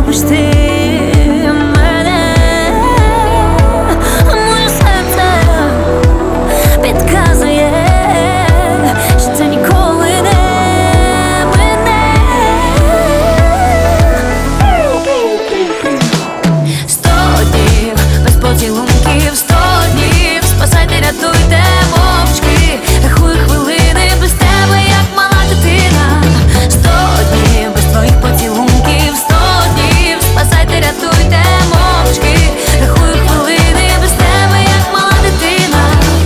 любиш ти мене, моє серце підказує, що це ніколи не мине. 100 днів без поцілунків, 100 днів, спасайте, рятуйте мовчки, рахую хвилини без тебе, як мала дитина. 100 днів без твоїх поцілунків, 100 днів, спасайте, рятуйте мовчки, рахую хвилини без тебе, як мала дитина.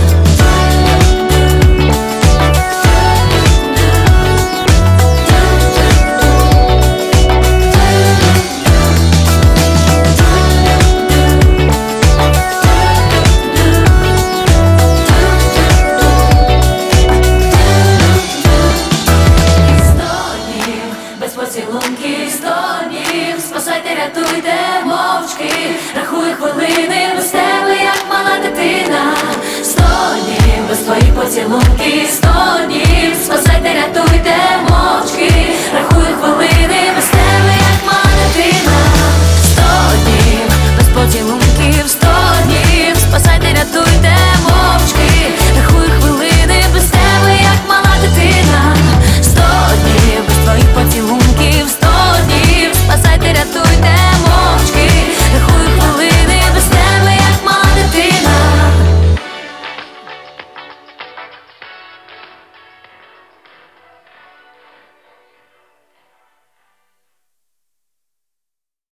Без поцілунків, 100 днів, спасайте, рятуйте мовчки, рахую хвилини без тебе, як мала дитина. 100 днів без твоїх поцілунків, 100 днів, спасайте, рятуйте.